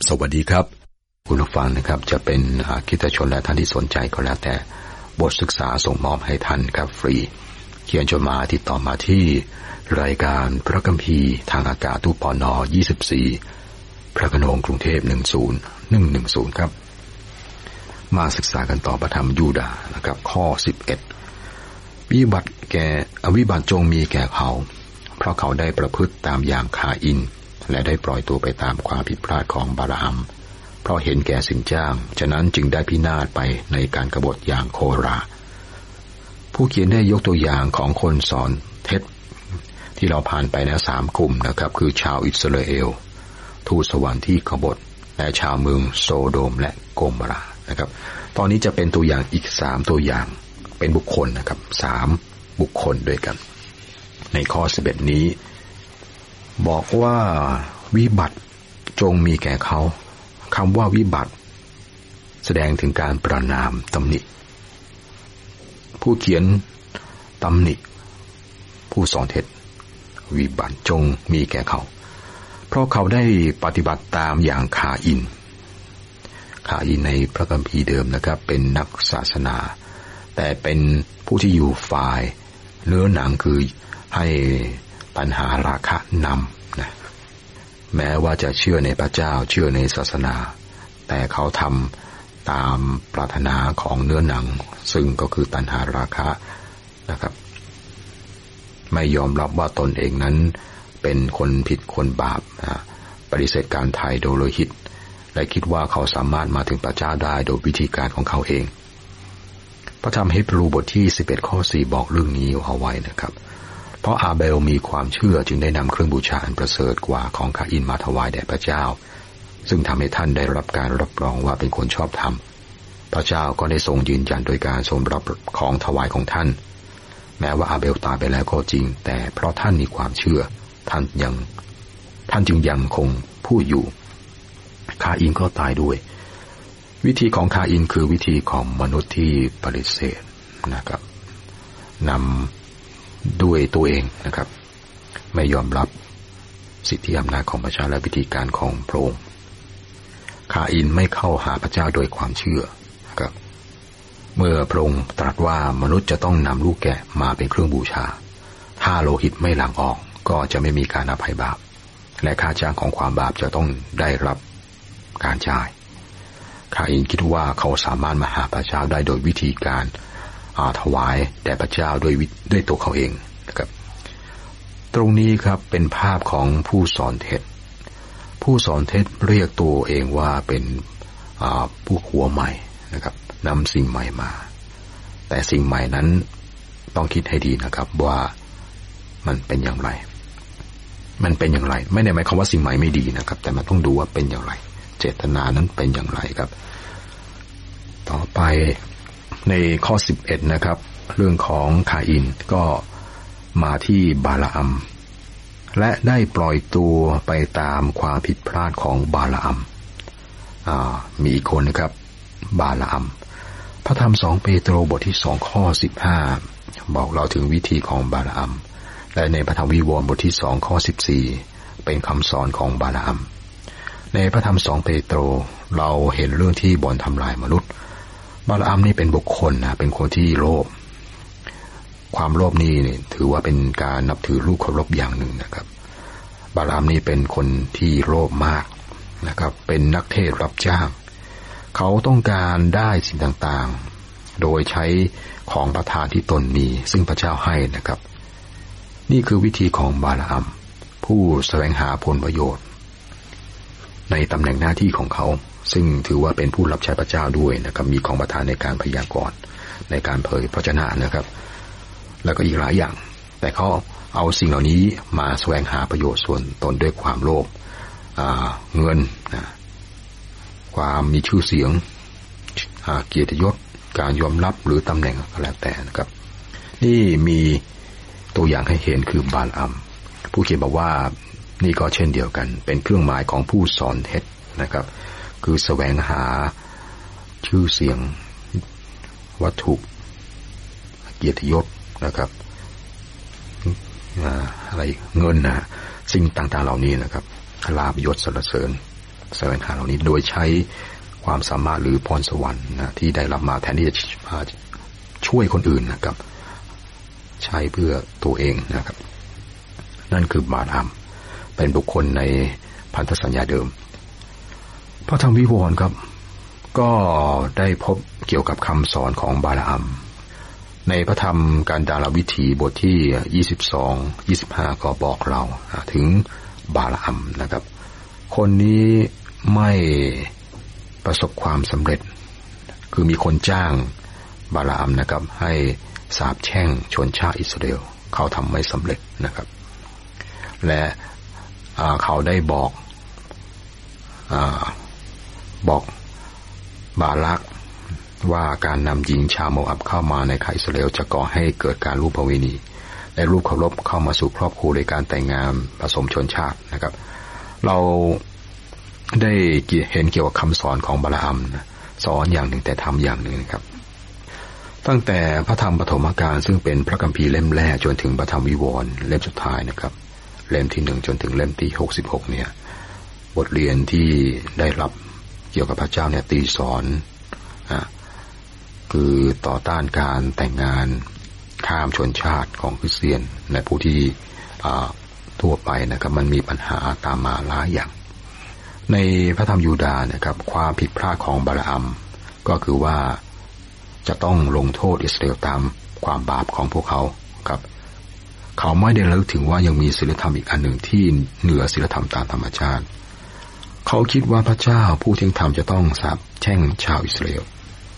สวัสดีครับคุณผู้ฟังนะครับจะเป็นคริสตชนและท่านที่สนใจก็แล้วแต่บทศึกษาส่งมอบให้ท่านครับฟรีเขียนจดหมายติดต่อมาที่รายการพระคัมภีร์ทางอากาศตู้ปน24พระโขนงกรุงเทพ10110ครับมาศึกษากันต่อพระธรรมยูดาห์นะครับข้อ11วิบัติจงมีแก่เขาเพราะเขาได้ประพฤติตามอย่างคาอินและได้ปล่อยตัวไปตามความผิดพลาดของบาลาอัมเพราะเห็นแก่สินจ้างฉะนั้นจึงได้พินาศไปในการกบฏอย่างโคราผู้เขียนได้ยกตัวอย่างของคนสอนเท็จที่เราผ่านไปแล้ว3กลุ่มนะครับคือชาวอิสราเอลทูตสวรรค์ที่กบฏและชาวเมืองโซโดมและโกโมรานะครับตอนนี้จะเป็นตัวอย่างอีก3ตัวอย่างเป็นบุคคลนะครับ3บุคคลด้วยกันในข้อ11นี้บอกว่าวิบัติจงมีแก่เขาคำว่าวิบัติแสดงถึงการประณามตำหนิผู้เขียนตำหนิผู้สอนเท็จวิบัติจงมีแก่เขาเพราะเขาได้ปฏิบัติตามอย่างคาอินในพระคัมภีร์เดิมนะครับเป็นนักศาสนาแต่เป็นผู้ที่อยู่ฝ่ายเนื้อหนังคือให้ตัณหาราคะนำนะแม้ว่าจะเชื่อในพระเจ้าเชื่อในศาสนาแต่เขาทำตามปรารถนาของเนื้อหนังซึ่งก็คือตัณหาราคะนะครับไม่ยอมรับว่าตนเองนั้นเป็นคนผิดคนบาปปฏิเสธการไถ่โดยโลหิตและคิดว่าเขาสามารถมาถึงพระเจ้าได้โดยวิธีการของเขาเองพระธรรมฮีบรูบทที่11ข้อ4บอกเรื่องนี้เอาไว้นะครับเพราะอาเบลมีความเชื่อจึงได้นำเครื่องบูชาอันประเสริฐกว่าของคาอินมาถวายแด่พระเจ้าซึ่งทำให้ท่านได้รับการรับรองว่าเป็นคนชอบธรรมพระเจ้าก็ได้ทรงยืนยันโดยการทรงรับของถวายของท่านแม้ว่าอาเบลตายไปแล้วก็จริงแต่เพราะท่านมีความเชื่อท่านจึงยังคงพูดอยู่คาอินก็ตายด้วยวิธีของคาอินคือวิธีของมนุษย์ที่ปฏิเสธนะครับนำด้วยตัวเองนะครับไม่ยอมรับสิทธิอำนาจของพระเจ้าและวิธีการของพระองค์คาอินไม่เข้าหาพระเจ้าโดยความเชื่อนะครับเมื่อพระองค์ตรัสว่ามนุษย์จะต้องนำลูกแกะมาเป็นเครื่องบูชาถ้าโลหิตไม่หลั่งออกก็จะไม่มีการอภัยบาปและค่าจ้างของความบาปจะต้องได้รับการจ่ายคาอินคิดว่าเขาสามารถมาหาพระเจ้าได้โดยวิธีการถวายแด่พระเจ้าด้วยตัวเขาเองนะครับตรงนี้ครับเป็นภาพของผู้สอนเท็จเรียกตัวเองว่าเป็นผู้หัวใหม่นะครับนำสิ่งใหม่มาแต่สิ่งใหม่นั้นต้องคิดให้ดีนะครับว่ามันเป็นอย่างไรไม่ได้หมายความว่าสิ่งใหม่ไม่ดีนะครับแต่มันต้องดูว่าเป็นอย่างไรเจตนานั้นเป็นอย่างไรครับต่อไปในข้อ11นะครับเรื่องของคาอินก็มาที่บาลาอัมและได้ปล่อยตัวไปตามความผิดพลาดของบาลาอัมมีอีกคนนะครับบาลาอัมพระธรรม2เปโตรบทที่2ข้อ15บอกเราถึงวิธีของบาลาอัมและในพระธรรมวิวรณ์บทที่2ข้อ14เป็นคำสอนของบาลาอัมในพระธรรม2เปโตรเราเห็นเรื่องที่บ่อนทำลายมนุษย์บาลาอัมนี่เป็นบุคคลเป็นคนที่โลภความโลภนี่ถือว่าเป็นการนับถือรูปเคารพอย่างหนึ่งนะครับบาลาอัมนี่เป็นคนที่โลภมากนะครับเป็นนักเทศรับจ้างเขาต้องการได้สิ่งต่างๆโดยใช้ของประทานที่ตนมีซึ่งพระเจ้าให้นะครับนี่คือวิธีของบาลาอัมผู้แสวงหาผลประโยชน์ในตำแหน่งหน้าที่ของเขาซึ่งถือว่าเป็นผู้รับใช้พระเจ้าด้วยนะครับมีของประทานในการพยากรณ์ในการเผยพระชนะนะครับแล้วก็อีกหลายอย่างแต่เขาเอาสิ่งเหล่านี้มาแสวงหาประโยชน์ส่วนตนด้วยความโลภเงินความมีชื่อเสียงเกียรติยศการยอมรับหรือตำแหน่งก็แล้วแต่นะครับนี่มีตัวอย่างให้เห็นคือบาลาอัมผู้เขียนบอกว่านี่ก็เช่นเดียวกันเป็นเครื่องหมายของผู้สอนเท็จนะครับคือแสวงหาชื่อเสียงวัตถุเกียรติยศนะครับอะไรเงินสิ่งต่างๆเหล่านี้นะครับลาภยศสรรเสริญแสวงหาเหล่านี้โดยใช้ความสามารถหรือพรสวรรค์นะที่ได้รับมาแทนที่จะช่วยคนอื่นนะครับใช้เพื่อตัวเองนะครับนั่นคือบาลามเป็นบุคคลในพันธสัญญาเดิมพระธรรมวิวรณ์ครับก็ได้พบเกี่ยวกับคำสอนของบาลามในพระธรรมการดาลวิถีบทที่22-25ก็บอกเราถึงบาลามนะครับคนนี้ไม่ประสบความสำเร็จคือมีคนจ้างบาลามนะครับให้สาปแช่งชนชาติอิสราเอลเขาทำไม่สำเร็จนะครับและเขาได้บอกบาลักว่าการนำหญิงชาวโมอับเข้ามาในอิสราเอลจะก่อให้เกิดการรูปประเวณีและรูปเคารพเข้ามาสู่ครอบครัวในการแต่งงานผสมชนชาตินะครับเราได้เห็นเกี่ยวกับคำสอนของบาลามสอนอย่างหนึ่งแต่ทำอย่างหนึ่งนะครับตั้งแต่พระธรรมปฐมกาลซึ่งเป็นพระคัมภีร์เล่มแรกจนถึงพระธรรมวิวรณ์เล่มสุดท้ายนะครับเล่มที่1จนถึงเล่มที่66เนี่ยบทเรียนที่ได้รับเกี่ยวกับพระเจ้าเนี่ยตีสอนคือต่อต้านการแต่งงานข้ามชนชาติของคริสเตียนในผู้ที่ทั่วไปนะครับมันมีปัญหาตามมาหลายอย่างในพระธรรมยูดาห์นะครับความผิดพลาดของบาลามก็คือว่าจะต้องลงโทษอิสราเอลตามความบาปของพวกเขาครับเขาไม่ได้ระลึกถึงว่ายังมีศีลธรรมอีกอันหนึ่งที่เหนือศีลธรรมตามธรรมชาติเขาคิดว่าพระเจ้าผู้เที่ยงธรรมจะต้องสาปแช่งชาวอิสราเอล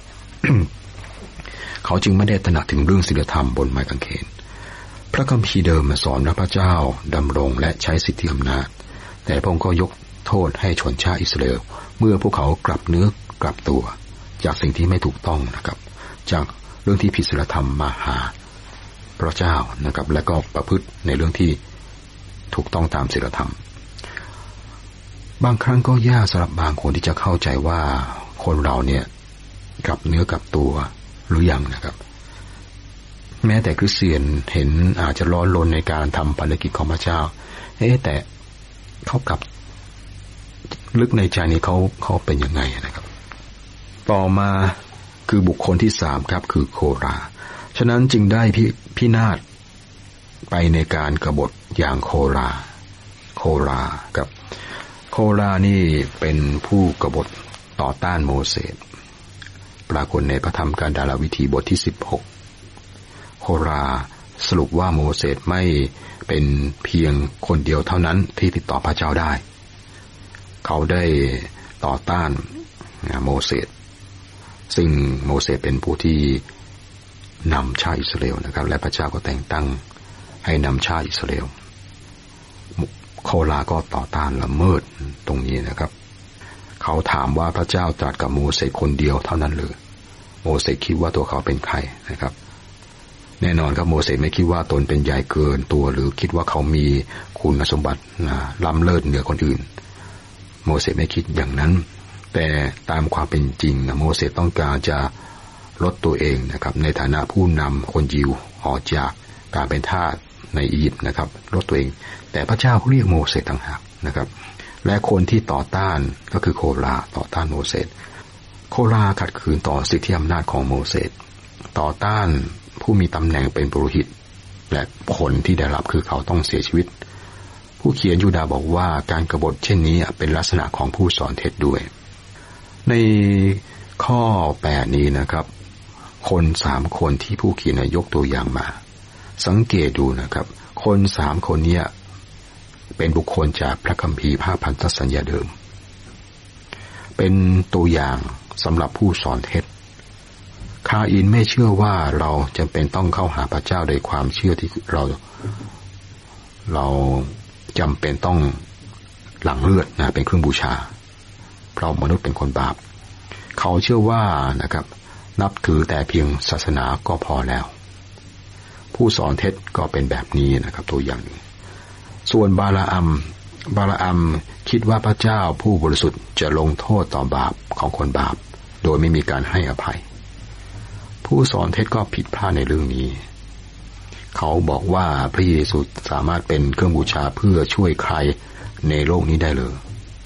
เขาจึงไม่ได้ตระหนักถึงเรื่องศีลธรรมบนไม้กางเขนพระคัมภีร์เดิมมาสอนว่าพระเจ้าดำรงและใช้สิทธิอำนาจแต่พระองค์ก็ยกโทษให้ชนชาติอิสราเอลเมื่อพวกเขากลับเนื้อกลับตัวจากสิ่งที่ไม่ถูกต้องนะครับจากเรื่องที่ผิดศีลธรรมมาหาพระเจ้านะครับและก็ประพฤติในเรื่องที่ถูกต้องตามศีลธรรมบางครั้งก็ยากสำหรับบางคนที่จะเข้าใจว่าคนเราเนี่ยกลับเนื้อกลับตัวหรือยังนะครับแม้แต่คริสเตียนเห็นอาจจะร้อนรนในการทำภารกิจของพระเจ้าแต่เขากลับลึกในใจนี้เขาเป็นยังไงนะครับต่อมาคือบุคคลที่3ครับคือโคราฉะนั้นจึงได้พินาศไปในการกบฏอย่างโครากับโครานี่เป็นผู้กบฏต่อต้านโมเสสปรากฏในพระธรรมการดาลวิถีบทที่16โคราสรุปว่าโมเสสไม่เป็นเพียงคนเดียวเท่านั้นที่ติดต่อพระเจ้าได้เขาได้ต่อต้านโมเสสซึ่งโมเสสเป็นผู้ที่นำชาติอิสราเอลนะครับและพระเจ้าก็แต่งตั้งให้นำชาติอิสราเอลโคราก็ต่อต้านละเมิดตรงนี้นะครับเขาถามว่าพระเจ้าตรัสกับโมเสสคนเดียวเท่านั้นเลยโมเสสคิดว่าตัวเขาเป็นใครนะครับแน่นอนครับโมเสสไม่คิดว่าตนเป็นใหญ่เกินตัวหรือคิดว่าเขามีคุณสมบัติล้ำเลิศเหนือคนอื่นโมเสสไม่คิดอย่างนั้นแต่ตามความเป็นจริงโมเสสต้องการจะลดตัวเองนะครับในฐานะผู้นำคนยิวออกจากการเป็นทาสในอียิปต์นะครับลดตัวเองแต่พระเจ้าเรียกโมเสสต่างหากนะครับและคนที่ต่อต้านก็คือโคราต่อต้านโมเสสโคราขัดขืนต่อสิทธิอำนาจของโมเสสต่อต้านผู้มีตำแหน่งเป็นปุโรหิตและผลที่ได้รับคือเขาต้องเสียชีวิตผู้เขียนยูดาห์บอกว่าการกบฏเช่นนี้เป็นลักษณะของผู้สอนเท็จด้วยในข้อ8นี้นะครับคน3คนที่ผู้เขียนยกตัวอย่างมาสังเกตดูนะครับคน3คนนี้เป็นบุคคลจากพระคัมภีร์ภาคพันธสัญญาเดิมเป็นตัวอย่างสำหรับผู้สอนเท็จคาอินไม่เชื่อว่าเราจำเป็นต้องเข้าหาพระเจ้าโดยความเชื่อที่เราจำเป็นต้องหลั่งเลือดเป็นเครื่องบูชาเพราะมนุษย์เป็นคนบาปเขาเชื่อว่านะครับนับถือแต่เพียงศาสนาก็พอแล้วผู้สอนเท็จก็เป็นแบบนี้นะครับตัวอย่างส่วนบาลามคิดว่าพระเจ้าผู้บริสุทธิ์จะลงโทษต่อบาปของคนบาปโดยไม่มีการให้อภัยผู้สอนเท็จก็ผิดพลาดในเรื่องนี้เขาบอกว่าพระเยซูสามารถเป็นเครื่องบูชาเพื่อช่วยใครในโลกนี้ได้เลย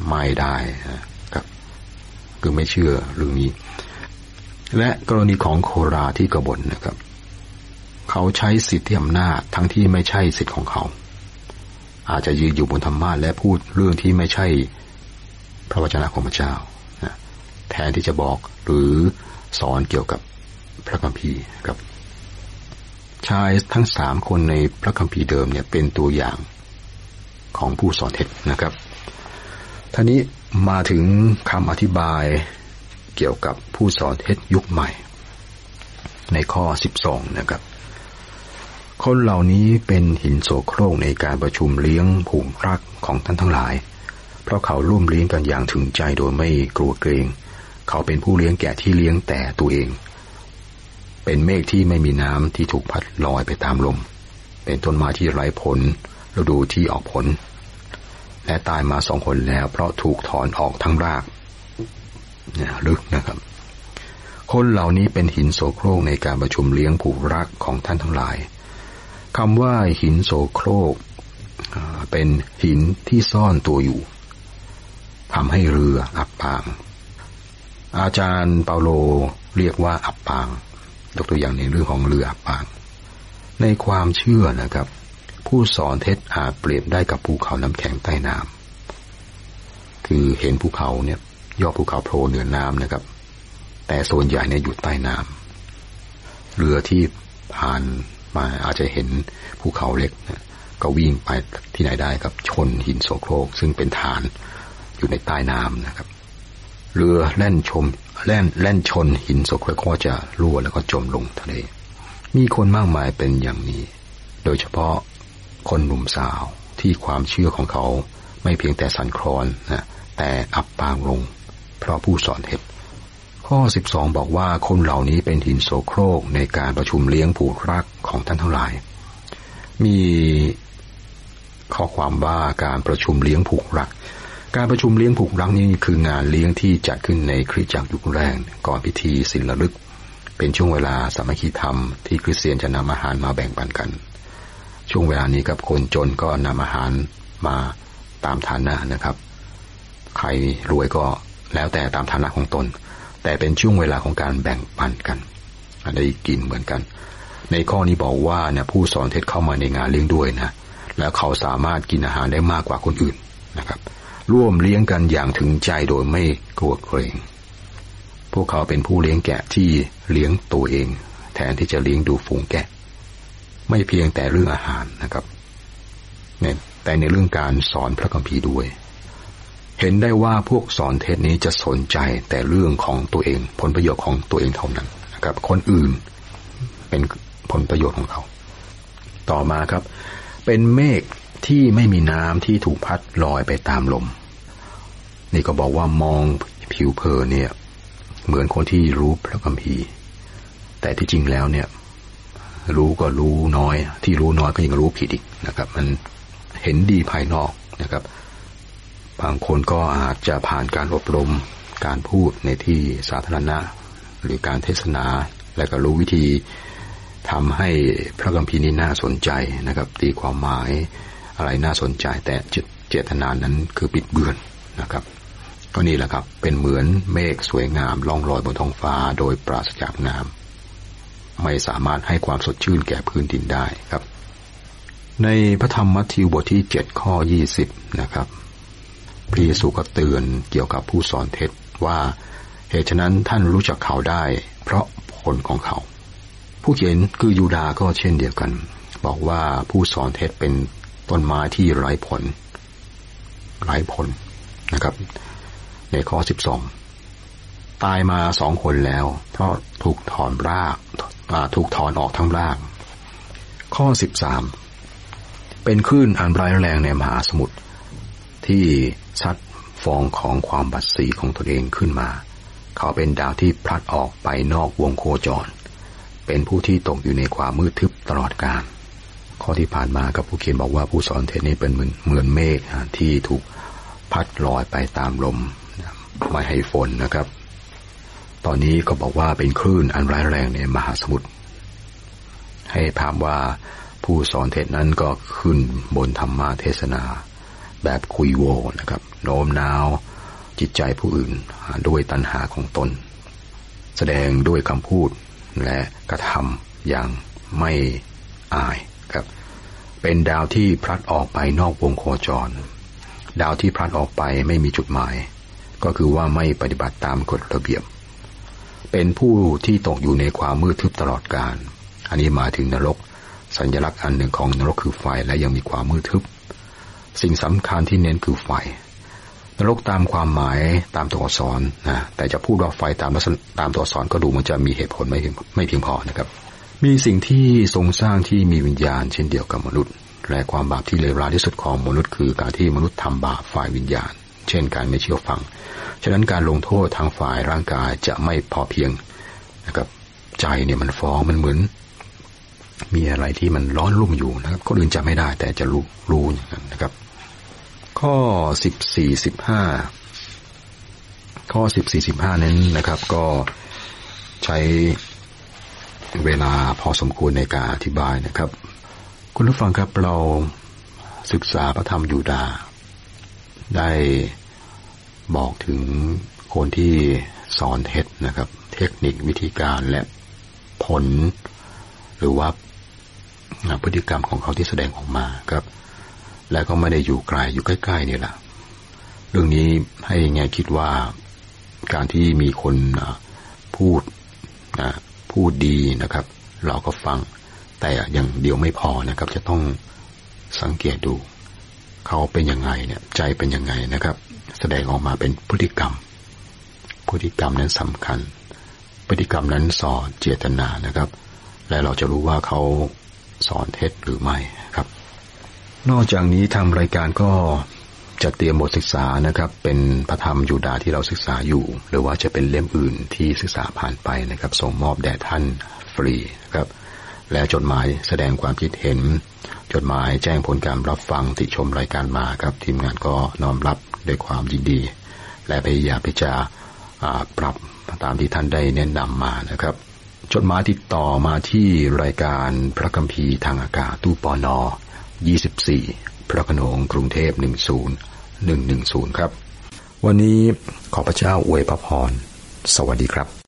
ไม่ได้ครับคือไม่เชื่อเรื่องนี้และกรณีของโคราที่กบฏนะครับเขาใช้สิทธิอำนาจทั้งที่ไม่ใช่สิทธิของเขาอาจจะยืนอยู่บนธรรมะและพูดเรื่องที่ไม่ใช่พระวจนะของพระเจ้าแทนที่จะบอกหรือสอนเกี่ยวกับพระคัมภีร์ครับชายทั้ง3คนในพระคัมภีร์เดิมเนี่ยเป็นตัวอย่างของผู้สอนเท็จนะครับท่านี้มาถึงคำอธิบายเกี่ยวกับผู้สอนเท็จยุคใหม่ในข้อ12นะครับคนเหล่านี้เป็นหินโสโครกในการประชุมเลี้ยงผูกรักของท่านทั้งหลายเพราะเขาร่วมเลี้ยงกันอย่างถึงใจโดยไม่กลัวเกรงเขาเป็นผู้เลี้ยงแกะที่เลี้ยงแต่ตัวเองเป็นเมฆที่ไม่มีน้ำที่ถูกพัดลอยไปตามลมเป็นต้นไม้ที่ไร้ผลฤดูที่ออกผลและตายมา2 คนแล้วเพราะถูกถอนออกทั้งรากเนี่ยลึกนะครับคนเหล่านี้เป็นหินโสโครกในการประชุมเลี้ยงผูกรักของท่านทั้งหลายคำว่าหินโสโครกเป็นหินที่ซ่อนตัวอยู่ทำให้เรืออับปางอาจารย์เปาโลเรียกว่าอับปางยกตัวอย่างในเรื่องของเรืออับปางในความเชื่อนะครับผู้สอนเท็จอาจเปรียบได้กับภูเขาน้ำแข็งใต้น้ำคือเห็นภูเขาเนี่ยยอดภูเขาโผล่เหนือน้ำนะครับแต่ส่วนใหญ่เนี่ยอยู่ใต้น้ำเรือที่ผ่านมาอาจจะเห็นภูเขาเล็กก็วิ่งไปที่ไหนได้ครับชนหินโสโครกซึ่งเป็นฐานอยู่ในใต้น้ำนะครับเรือแล่นชนหินโสโครกก็จะรั่วแล้วก็จมลงทะเลมีคนมากมายเป็นอย่างนี้โดยเฉพาะคนหนุ่มสาวที่ความเชื่อของเขาไม่เพียงแต่สั่นคลอนนะแต่อับปางลงเพราะผู้สอนเท็จข้อ12บอกว่าคนเหล่านี้เป็นหินโสโครกในการประชุมเลี้ยงผูกรักของท่านทั้งหลายมีข้อความว่าการประชุมเลี้ยงผูกรักการประชุมเลี้ยงผูกรักนี้คืองานเลี้ยงที่จัดขึ้นในคริสตจักรยุคแรกก่อนพิธีศีลฤกษ์เป็นช่วงเวลาสามัคคีธรรมที่คริสเตียนจะนำอาหารมาแบ่งปันกันช่วงเวลานี้กับคนจนก็นำอาหารมาตามฐานะนะครับใครรวยก็แล้วแต่ตามฐานะของตนแต่เป็นช่วงเวลาของการแบ่งปันกันได้กินเหมือนกันในข้อนี้บอกว่าเนี่ยผู้สอนเท็จเข้ามาในงานเลี้ยงด้วยนะแล้วเขาสามารถกินอาหารได้มากกว่าคนอื่นนะครับร่วมเลี้ยงกันอย่างถึงใจโดยไม่กลัวเกรงพวกเขาเป็นผู้เลี้ยงแกะที่เลี้ยงตัวเองแทนที่จะเลี้ยงดูฝูงแกะไม่เพียงแต่เรื่องอาหารนะครับแต่ในเรื่องการสอนพระคัมภีร์ด้วยเห็นได้ว่าพวกสอนเทศนี้จะสนใจแต่เรื่องของตัวเองผลประโยชน์ของตัวเองเท่านั้นนะครับคนอื่นเป็นผลประโยชน์ของเขาต่อมาครับเป็นเมฆที่ไม่มีน้ำที่ถูกพัดลอยไปตามลมนี่ก็บอกว่ามองผิวเผินเนี่ยเหมือนคนที่รู้พระคัมภีร์แต่ที่จริงแล้วเนี่ยรู้ก็รู้น้อยที่รู้น้อยก็ยังรู้ผิดอีกนะครับมันเห็นดีภายนอกนะครับบางคนก็อาจจะผ่านการอบรมการพูดในที่สาธารณะหรือการเทศนาและก็รู้วิธีทำให้พระคัมภีร์นี้น่าสนใจนะครับตีความหมายอะไรน่าสนใจแต่เจตนานั้นคือบิดเบือนนะครับก็นี่แหละครับเป็นเหมือนเมฆสวยงามล่องลอยบนท้องฟ้าโดยปราศจากน้ำไม่สามารถให้ความสดชื่นแก่พื้นดินได้ครับในพระธรรมมัทธิวบทที่7ข้อ20นะครับพระเยซูก็เตือนเกี่ยวกับผู้สอนเท็จว่าเหตุฉะนั้นท่านรู้จักเขาได้เพราะผลของเขาผู้เขียนคือยูดาห์ก็เช่นเดียวกันบอกว่าผู้สอนเท็จเป็นต้นไม้ที่ไร้ผลนะครับในข้อ12ตายมา2 คนแล้วเพราะถูกถอนออกทั้งรากข้อ13เป็นคลื่นอันร้ายแรงในมหาสมุทรที่ซัดฟองของความบัดสีของตนเองขึ้นมาเขาเป็นดาวที่พลัดออกไปนอกวงโคจรเป็นผู้ที่ตกอยู่ในความมืดทึบตลอดกาลข้อที่ผ่านมากับผู้เขียนบอกว่าผู้สอนเทศนี้เป็นเหมือนเมฆที่ถูกพัดลอยไปตามลมไม่ให้ฝนนะครับตอนนี้ก็บอกว่าเป็นคลื่นอันร้ายแรงในมหาสมุทรให้ภาพว่าผู้สอนเทศนั้นก็ขึ้นบนธรรมเทศนาแบบคุยโวนะครับโน้มน้าวจิตใจผู้อื่นด้วยตัณหาของตนแสดงด้วยคำพูดและกระทำอย่างไม่อายครับเป็นดาวที่พลัดออกไปนอกวงโคจรดาวที่พลัดออกไปไม่มีจุดหมายก็คือว่าไม่ปฏิบัติตามกฎระเบียบเป็นผู้ที่ตกอยู่ในความมืดทึบตลอดกาลอันนี้มาถึงนรกสัญลักษณ์อันหนึ่งของนรกคือไฟและยังมีความมืดทึบสิ่งสำคัญที่เน้นคือไฟนรกตามความหมายตามตัวอักษรนะแต่จะพูดว่าไฟตามตัวอักษรก็ดูมันจะมีเหตุผลไม่เพียงพอนะครับมีสิ่งที่ทรงสร้างที่มีวิญญาณเช่นเดียวกับมนุษย์และความบาปที่เลวร้ายที่สุดของมนุษย์คือการที่มนุษย์ทำบาปฝ่ายวิญญาณเช่นการไม่เชื่อฟังฉะนั้นการลงโทษทางฝ่ายร่างกายจะไม่พอเพียงนะครับใจเนี่ยมันฟ้องมันเหมือนมีอะไรที่มันร้อนรุ่มอยู่นะครับคนอื่นจะไม่ได้แต่จะรู้อย่างนั้นนะครับข้อ14-15นั้นนะครับก็ใช้เวลาพอสมควรในการอธิบายนะครับคุณผู้ฟังครับเราศึกษาพระธรรมยูดาห์ได้บอกถึงคนที่สอนเท็จนะครับเทคนิควิธีการและผลหรือว่าพฤติกรรมของเขาที่แสดงออกมาครับและก็ไม่ได้อยู่ไกลอยู่ใกล้ๆนี่แหละเรื่องนี้ให้แง่คิดว่าการที่มีคนพูดดีนะครับเราก็ฟังแต่อย่างเดียวไม่พอนะครับจะต้องสังเกตดูเขาเป็นยังไงเนี่ยใจเป็นยังไงนะครับแสดงออกมาเป็นพฤติกรรมนั้นสำคัญพฤติกรรมนั้นสอนเจตนานะครับและเราจะรู้ว่าเขาสอนเท็จหรือไม่ครับนอกจากนี้ทางรายการก็จะเตรียมบทศึกษานะครับเป็นพระธรรมยูดาห์ที่เราศึกษาอยู่หรือว่าจะเป็นเล่มอื่นที่ศึกษาผ่านไปนะครับส่งมอบแด่ท่านฟรีครับและจดหมายแสดงความคิดเห็นจดหมายแจ้งผลการรับฟังติชมรายการมาครับทีมงานก็น้อมรับด้วยความยินดีและพยายามที่จะปรับตามที่ท่านได้แนะนำมานะครับจดหมายติดต่อมาที่รายการพระคัมภีร์ทางอากาศตู้ปน24พระโขนงกรุงเทพ10110ครับวันนี้ขอพระเจ้าอวยพระพรสวัสดีครับ